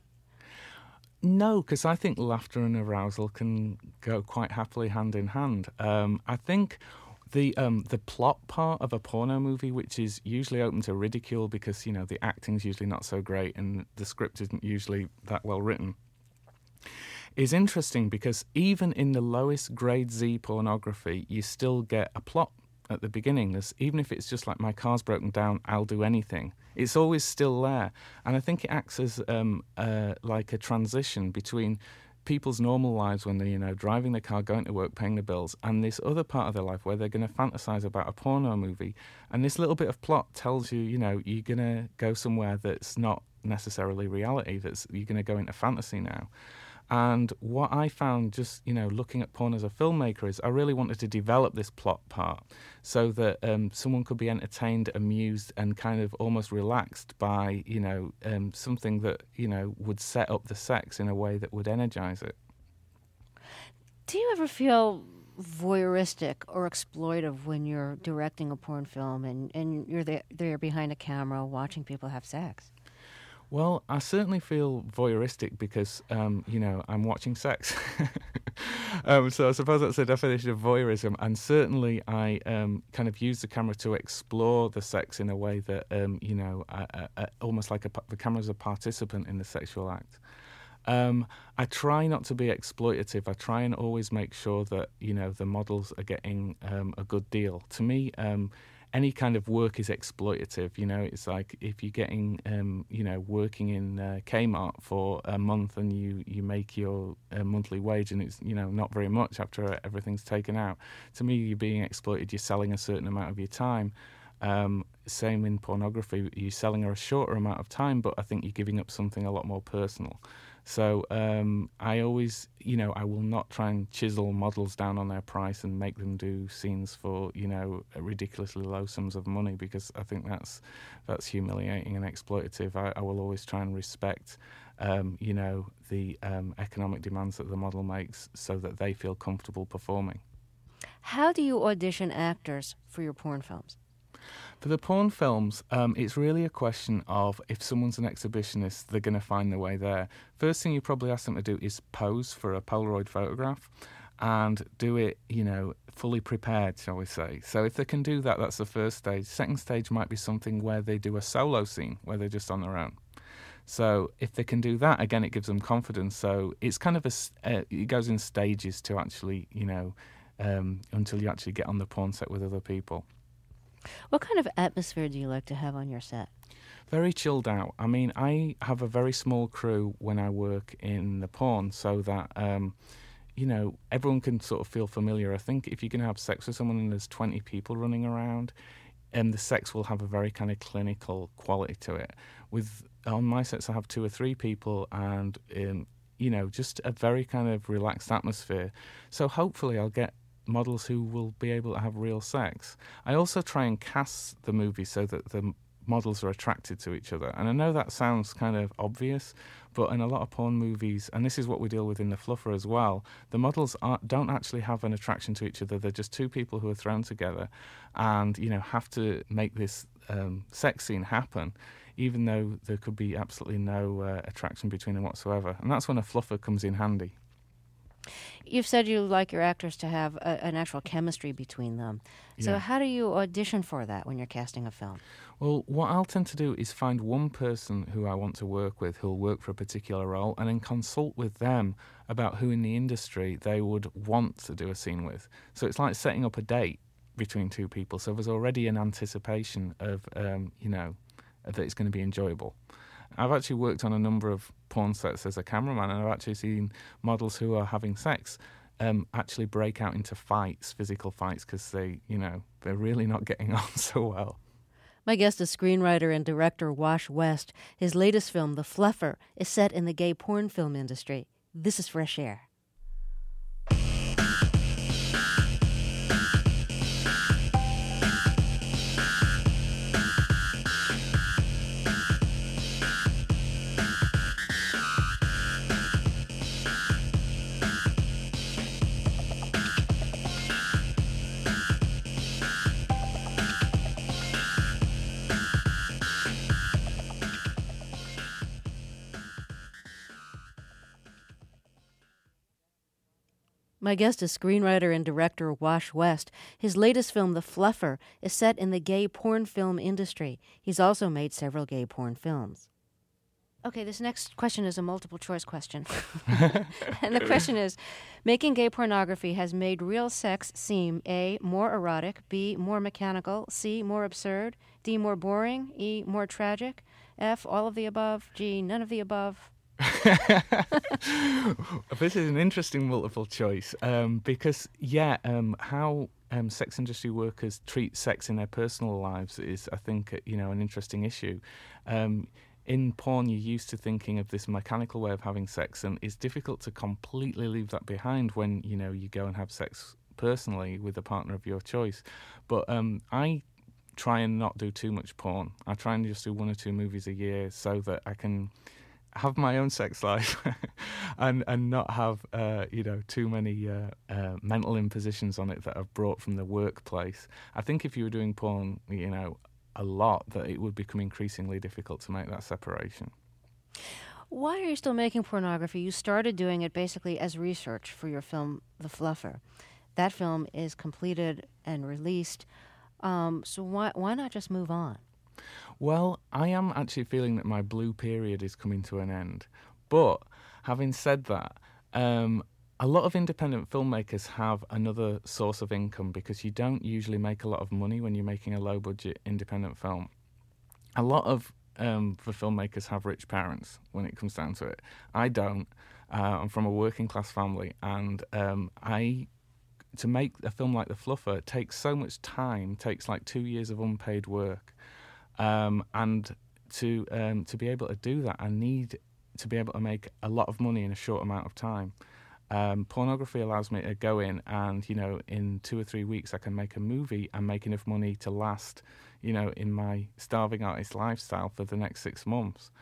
No, because I think laughter and arousal can go quite happily hand in hand. Um, I think the um, the plot part of a porno movie, which is usually open to ridicule because, you know, the acting's usually not so great and the script isn't usually that well written, is interesting because even in the lowest grade Z pornography, you still get a plot at the beginning. There's, even if it's just like, my car's broken down, I'll do anything. It's always still there. And I think it acts as um, uh, like a transition between people's normal lives when they're, you know, driving the car, going to work, paying the bills, and this other part of their life where they're going to fantasize about a porno movie. And this little bit of plot tells you, you know, you're going to go somewhere that's not necessarily reality, that's you're going to go into fantasy now. And what I found just, you know, looking at porn as a filmmaker is I really wanted to develop this plot part so that um, someone could be entertained, amused, and kind of almost relaxed by, you know, um, something that, you know, would set up the sex in a way that would energize it. Do you ever feel voyeuristic or exploitive when you're directing a porn film and, and you're there, there behind a camera watching people have sex? Well, I certainly feel voyeuristic because, um, you know, I'm watching sex. um, so I suppose that's the definition of voyeurism. And certainly I um, kind of use the camera to explore the sex in a way that, um, you know, I, I, I, almost like a, the camera's a participant in the sexual act. Um, I try not to be exploitative. I try and always make sure that, you know, the models are getting um, a good deal. To me, um, any kind of work is exploitative. You know, it's like if you're getting, um, you know, working in uh, Kmart for a month and you, you make your uh, monthly wage and it's, you know, not very much after everything's taken out. To me, you're being exploited. You're selling a certain amount of your time. Um, same in pornography. You're selling a shorter amount of time, but I think you're giving up something a lot more personal. So um, I always, you know, I will not try and chisel models down on their price and make them do scenes for, you know, ridiculously low sums of money, because I think that's that's humiliating and exploitative. I, I will always try and respect, um, you know, the um, economic demands that the model makes so that they feel comfortable performing. How do you audition actors for your porn films? For the porn films, um, it's really a question of if someone's an exhibitionist, they're going to find their way there. First thing you probably ask them to do is pose for a Polaroid photograph and do it, you know, fully prepared, shall we say. So if they can do that, that's the first stage. Second stage might be something where they do a solo scene, where they're just on their own. So if they can do that, again, it gives them confidence. So it's kind of a, uh, it goes in stages to actually, you know, um, until you actually get on the porn set with other people. What kind of atmosphere do you like to have on your set? Very chilled out. I mean, I have a very small crew when I work in the porn, so that, um, you know, everyone can sort of feel familiar. I think if you can have sex with someone and there's twenty people running around, and the sex will have a very kind of clinical quality to it. With on my sets, I have two or three people, and um, you know, just a very kind of relaxed atmosphere. So hopefully, I'll get models who will be able to have real sex. I also try and cast the movie so that the models are attracted to each other. And I know that sounds kind of obvious, but in a lot of porn movies, and this is what we deal with in The Fluffer as well, the models aren't, don't actually have an attraction to each other. They're just two people who are thrown together and, you know, have to make this um, sex scene happen, even though there could be absolutely no uh, attraction between them whatsoever. And that's when a fluffer comes in handy. You've said you like your actors to have a, an actual chemistry between them. So Yeah. how do you audition for that when you're casting a film? Well, what I'll tend to do is find one person who I want to work with who'll work for a particular role and then consult with them about who in the industry they would want to do a scene with. So it's like setting up a date between two people. So there's already an anticipation of, um, you know, that it's going to be enjoyable. I've actually worked on a number of porn sets as a cameraman, and I've actually seen models who are having sex um, actually break out into fights, physical fights, because they, you know, they're really not getting on so well. My guest is screenwriter and director Wash West. His latest film, The Fluffer, is set in the gay porn film industry. This is Fresh Air. My guest is screenwriter and director Wash West. His latest film, The Fluffer, is set in the gay porn film industry. He's also made several gay porn films. Okay, this next question is a multiple choice question. And the question is, making gay pornography has made real sex seem A, more erotic, B, more mechanical, C, more absurd, D, more boring, E, more tragic, F, all of the above, G, none of the above. This is an interesting multiple choice um, because, yeah, um, how um, sex industry workers treat sex in their personal lives is, I think, you know, an interesting issue. Um, in porn, you're used to thinking of this mechanical way of having sex, and it's difficult to completely leave that behind when, you know, you go and have sex personally with a partner of your choice. But um, I try and not do too much porn. I try and just do one or two movies a year so that I can have my own sex life and and not have uh, you know too many uh, uh, mental impositions on it that are brought from the workplace. I think if you were doing porn, you know, a lot, that it would become increasingly difficult to make that separation. Why are you still making pornography? You started doing it basically as research for your film, The Fluffer. That film is completed and released. Um, so why why not just move on? Well, I am actually feeling that my blue period is coming to an end. But having said that, um, a lot of independent filmmakers have another source of income because you don't usually make a lot of money when you're making a low-budget independent film. A lot of um, the filmmakers have rich parents when it comes down to it. I don't. Uh, I'm from a working-class family, and um, I... to make a film like The Fluffer, it takes so much time, takes like two years of unpaid work. Um, and to um, to be able to do that, I need to be able to make a lot of money in a short amount of time. Um, pornography allows me to go in and, you know, in two or three weeks I can make a movie and make enough money to last, you know, in my starving artist lifestyle for the next six months.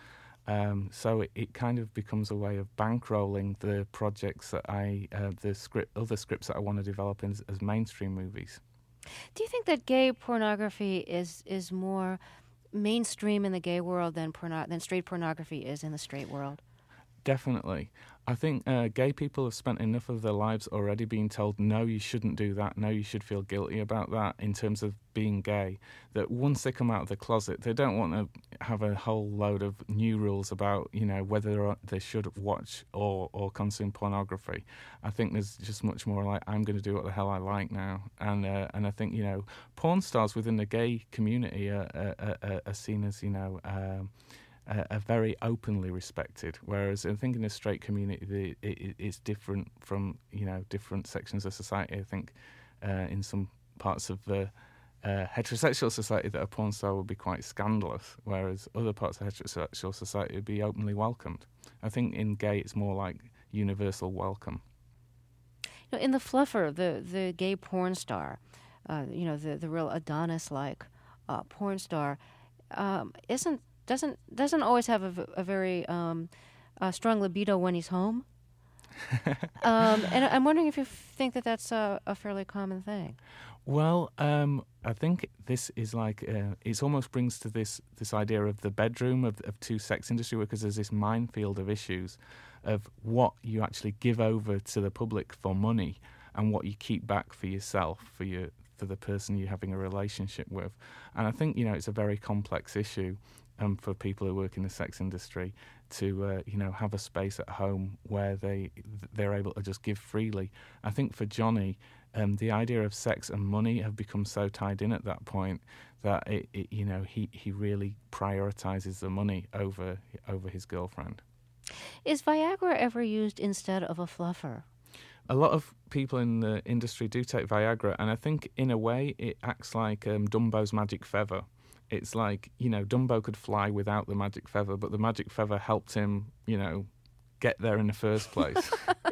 Um, so it, it kind of becomes a way of bankrolling the projects that I, uh, the script, other scripts that I want to develop as, as mainstream movies. Do you think that gay pornography is is more mainstream in the gay world than porno- than straight pornography is in the straight world? Definitely. I think uh, gay people have spent enough of their lives already being told, no, you shouldn't do that, no, you should feel guilty about that in terms of being gay, that once they come out of the closet, they don't want to have a whole load of new rules about, you know, whether they should watch or, or consume pornography. I think there's just much more like, I'm going to do what the hell I like now. And uh, and I think, you know, porn stars within the gay community are, are, are, are seen as, you know, um, Uh, are very openly respected, whereas I think in the straight community the, it, it's different from, you know, different sections of society. I think uh, in some parts of the uh, heterosexual society that a porn star would be quite scandalous, whereas other parts of heterosexual society would be openly welcomed. I think in gay it's more like universal welcome. You know, in The Fluffer, the, the gay porn star, uh, you know, the, the real Adonis-like uh, porn star, um, isn't Doesn't doesn't always have a, v- a very um, uh, strong libido when he's home, um, and I'm wondering if you think that that's a, a fairly common thing. Well, um, I think this is like uh, it almost brings to this this idea of the bedroom of, of two sex industry workers. There's this minefield of issues of what you actually give over to the public for money and what you keep back for yourself, for your for the person you're having a relationship with. And I think, you know, it's a very complex issue. Um, for people who work in the sex industry to, uh, you know, have a space at home where they they're able to just give freely. I think for Johnny, um, the idea of sex and money have become so tied in at that point that it, it you know, he, he really prioritizes the money over over his girlfriend. Is Viagra ever used instead of a fluffer? A lot of people in the industry do take Viagra, and I think in a way it acts like um, Dumbo's magic feather. It's like, you know, Dumbo could fly without the magic feather, but the magic feather helped him, you know, get there in the first place.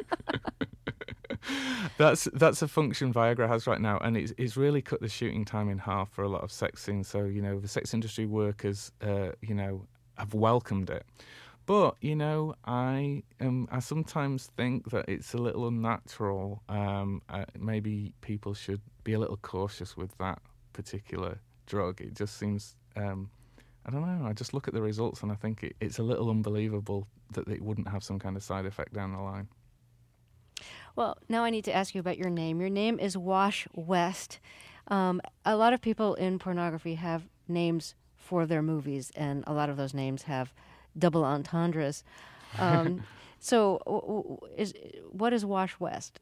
that's that's a function Viagra has right now, and it's, it's really cut the shooting time in half for a lot of sex scenes. So, you know, the sex industry workers, uh, you know, have welcomed it. But, you know, I um, I sometimes think that it's a little unnatural. Um, uh, maybe people should be a little cautious with that particular drug. It just seems, um, I don't know, I just look at the results and I think it, it's a little unbelievable that it wouldn't have some kind of side effect down the line. Well, now I need to ask you about your name. Your name is Wash West. Um, a lot of people in pornography have names for their movies, and a lot of those names have double entendres. Um, so w- w- is what is Wash West?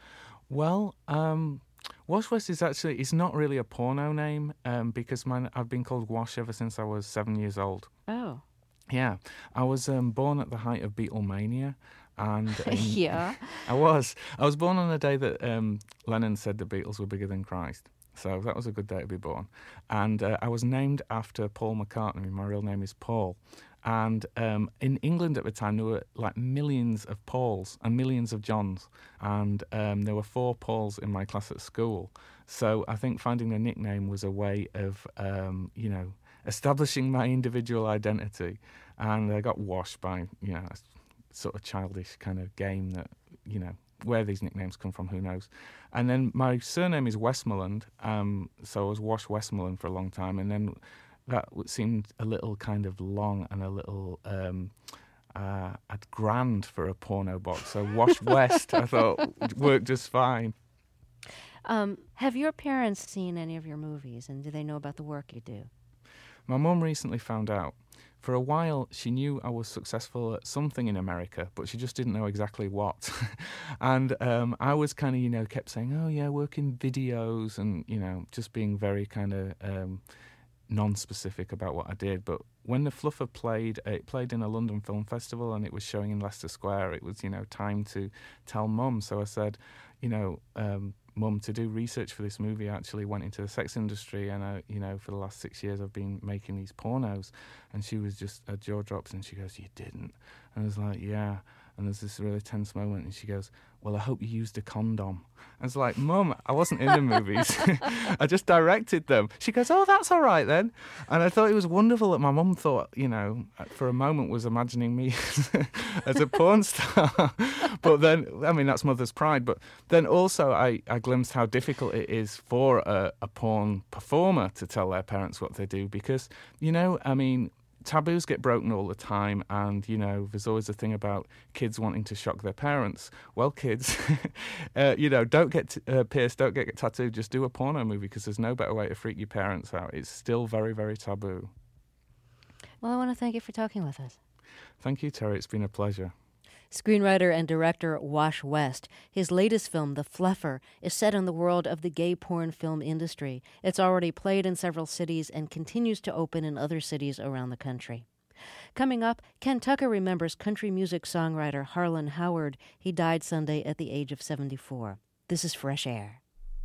Well, um... Wash West is actually, it's not really a porno name um, because mine, I've been called Wash ever since I was seven years old. Oh. Yeah. I was um, born at the height of Beatlemania. And um, yeah. I was. I was born on the day that um, Lennon said the Beatles were bigger than Christ. So that was a good day to be born. And uh, I was named after Paul McCartney. My real name is Paul. And um, in England at the time, there were like millions of Pauls and millions of Johns. And um, there were four Pauls in my class at school. So I think finding a nickname was a way of, um, you know, establishing my individual identity. And I got washed by, you know, a sort of childish kind of game that, you know, where these nicknames come from, who knows. And then my surname is Westmoreland. Um, so I was Wash Westmoreland for a long time. And then that seemed a little kind of long and a little um, uh, grand for a porno box. So Wash West, I thought, worked just fine. Um, have your parents seen any of your movies, and do they know about the work you do? My mum recently found out. For a while, she knew I was successful at something in America, but she just didn't know exactly what. and um, I was kind of, you know, kept saying, oh, yeah, work in videos and, you know, just being very kind of... Um, non-specific about what I did. But when The Fluffer played, it played in a London Film Festival and it was showing in Leicester Square, it was, you know, time to tell Mum. So I said, you know, um, Mum, to do research for this movie, I actually went into the sex industry and, I, you know, for the last six years I've been making these pornos. And she was just, her jaw drops and she goes, you didn't? And I was like, yeah. and there's this really tense moment, and she goes, well, I hope you used a condom. I was like, Mum, I wasn't in the movies. I just directed them. She goes, oh, that's all right then. And I thought it was wonderful that my mum thought, you know, for a moment was imagining me as a porn star. But then, I mean, that's mother's pride. But then also I, I glimpsed how difficult it is for a, a porn performer to tell their parents what they do because, you know, I mean, taboos get broken all the time, and, you know, there's always a thing about kids wanting to shock their parents. Well, kids, uh, you know, don't get t- uh, pierced, don't get tattooed, just do a porno movie because there's no better way to freak your parents out. It's still very, very taboo. Well, I want to thank you for talking with us. Thank you, Terry. It's been a pleasure. Screenwriter and director Wash West. His latest film, The Fluffer, is set in the world of the gay porn film industry. It's already played in several cities and continues to open in other cities around the country. Coming up, Ken Tucker remembers country music songwriter Harlan Howard. He died Sunday at the age of seventy-four. This is Fresh Air.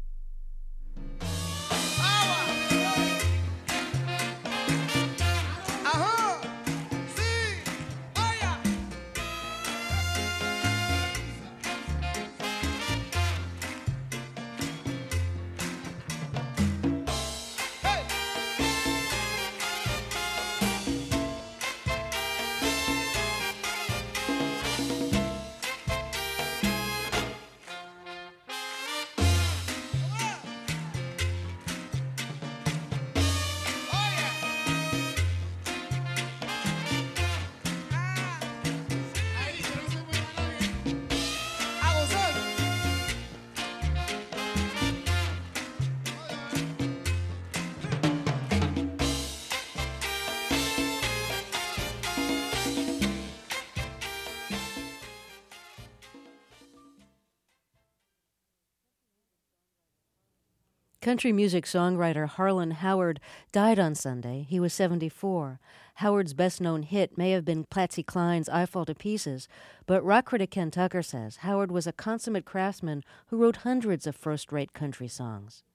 Country music songwriter Harlan Howard died on Sunday. He was seventy-four. Howard's best-known hit may have been Patsy Cline's I Fall to Pieces, but rock critic Ken Tucker says Howard was a consummate craftsman who wrote hundreds of first-rate country songs.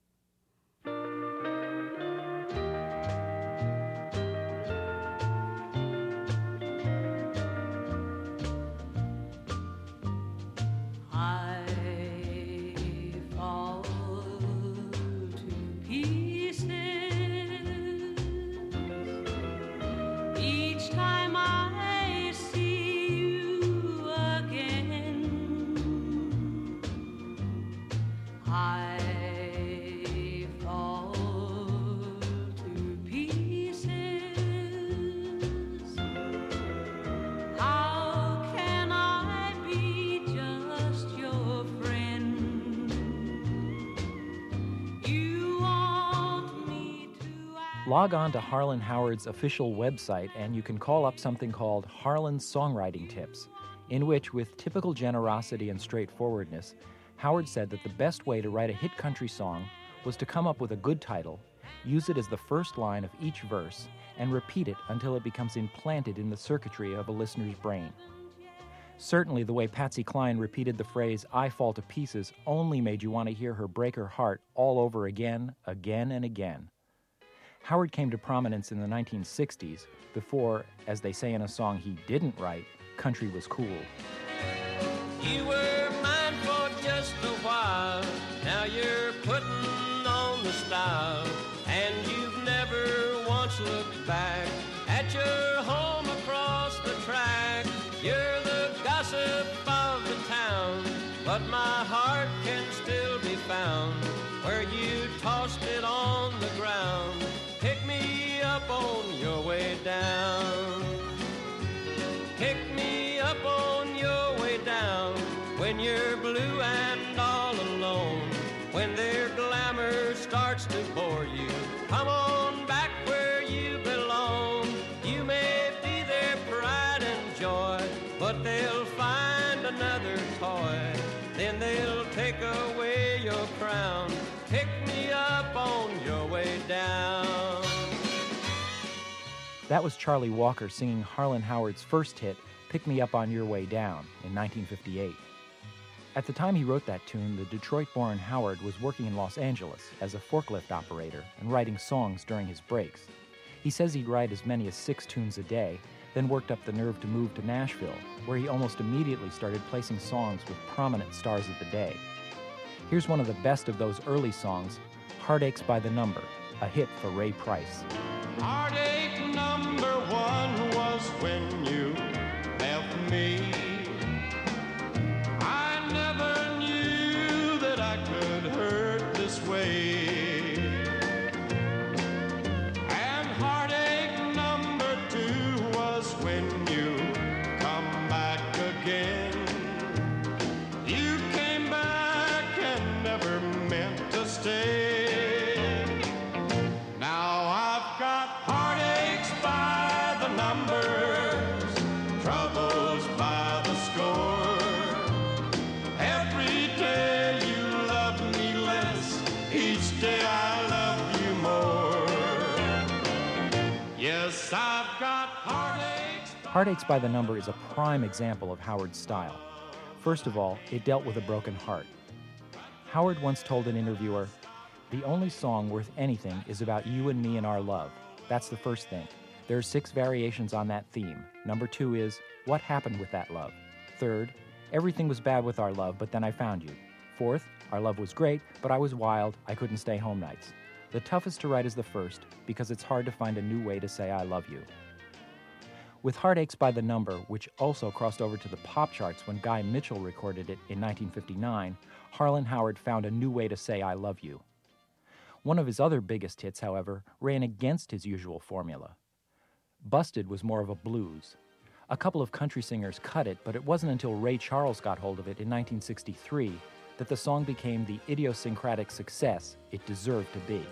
Log on to Harlan Howard's official website and you can call up something called Harlan's Songwriting Tips, in which, with typical generosity and straightforwardness, Howard said that the best way to write a hit country song was to come up with a good title, use it as the first line of each verse, and repeat it until it becomes implanted in the circuitry of a listener's brain. Certainly the way Patsy Cline repeated the phrase, I fall to pieces, only made you want to hear her break her heart all over again, again, and again. Howard came to prominence in the nineteen sixties, before, as they say in a song he didn't write, country was cool. You were mine for just a while, now you're putting on the style, and you've never once looked back at your home across the track. You're the gossip of the town, but my heart can still be found where you tossed it on the ground. Pick me up on your way down. Pick me up on your way down when you're blue and all alone. When their glamour starts to bore you, come on back where you belong. You may be their pride and joy, but they'll find another toy. Then they'll take away your crown. Pick me up on your way down. That was Charlie Walker singing Harlan Howard's first hit, Pick Me Up on Your Way Down, in nineteen fifty-eight. At the time he wrote that tune, the Detroit-born Howard was working in Los Angeles as a forklift operator and writing songs during his breaks. He says he'd write as many as six tunes a day, then worked up the nerve to move to Nashville, where he almost immediately started placing songs with prominent stars of the day. Here's one of the best of those early songs, Heartaches by the Number, a hit for Ray Price. Heartache number one was when you left me. I never knew that I could hurt this way. And heartache number two was when you come back again. You came back and never meant to stay. Now I've got heartaches by the numbers, troubles by the score. Every day you love me less, each day I love you more. Yes, I've got heartaches. Heartaches by the Number is a prime example of Howard's style. First of all, it dealt with a broken heart. Howard once told an interviewer, "The only song worth anything is about you and me and our love. That's the first thing. There are six variations on that theme. Number two is, what happened with that love? Third, everything was bad with our love, but then I found you. Fourth, our love was great, but I was wild, I couldn't stay home nights. The toughest to write is the first, because it's hard to find a new way to say I love you." With Heartaches by the Number, which also crossed over to the pop charts when Guy Mitchell recorded it in nineteen fifty-nine, Harlan Howard found a new way to say I love you. One of his other biggest hits, however, ran against his usual formula. Busted was more of a blues. A couple of country singers cut it, but it wasn't until Ray Charles got hold of it in nineteen sixty-three that the song became the idiosyncratic success it deserved to be.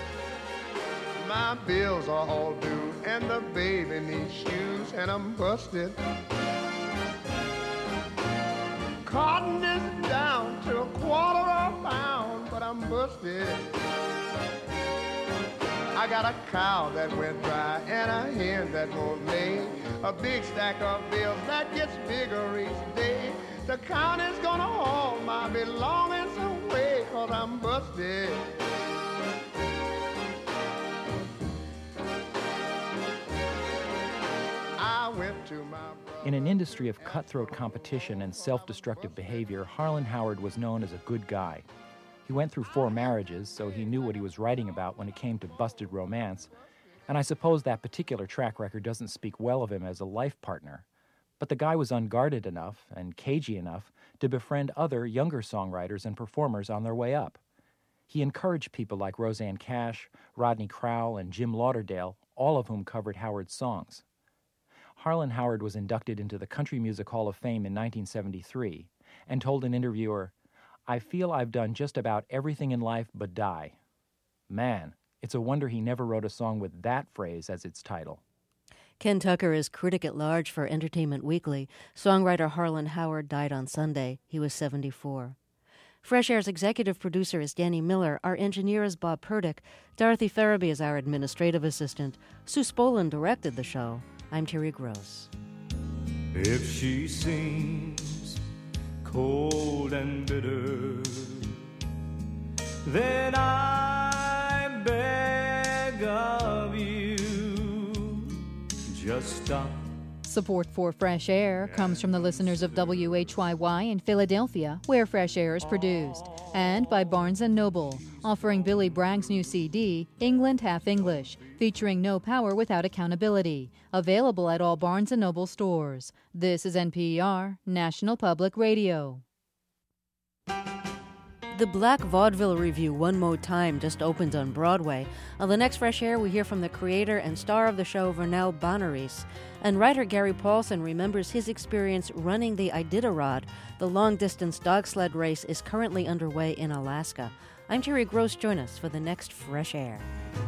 My bills are all due, and the baby needs shoes, and I'm busted. Cotton is down to a quarter of a pound, but I'm busted. I got a cow that went dry, and a hen that won't lay. A big stack of bills that gets bigger each day. The county's gonna haul my belongings away, 'cause I'm busted. In an industry of cutthroat competition and self-destructive behavior, Harlan Howard was known as a good guy. He went through four marriages, so he knew what he was writing about when it came to busted romance, and I suppose that particular track record doesn't speak well of him as a life partner. But the guy was unguarded enough and cagey enough to befriend other younger songwriters and performers on their way up. He encouraged people like Rosanne Cash, Rodney Crowell, and Jim Lauderdale, all of whom covered Howard's songs. Harlan Howard was inducted into the Country Music Hall of Fame in nineteen seventy-three and told an interviewer, "I feel I've done just about everything in life but die." Man, it's a wonder he never wrote a song with that phrase as its title. Ken Tucker is critic at large for Entertainment Weekly. Songwriter Harlan Howard died on Sunday. He was seventy-four. Fresh Air's executive producer is Danny Miller. Our engineer is Bob Purdick. Dorothy Farabee is our administrative assistant. Sue Spolin directed the show. I'm Terry Gross. If she seems cold and bitter, then I beg of you, just stop. Support for Fresh Air comes from the listeners of W H Y Y in Philadelphia, where Fresh Air is produced, and by Barnes and Noble, offering Billy Bragg's new C D, England Half English, featuring no power without accountability, available at all Barnes and Noble stores. This is N P R, National Public Radio. The Black Vaudeville Review One More Time just opened on Broadway. On the next Fresh Air, we hear from the creator and star of the show, Vernell Bonaris. And writer Gary Paulson remembers his experience running the Iditarod. The long-distance dog sled race is currently underway in Alaska. I'm Terry Gross. Join us for the next Fresh Air.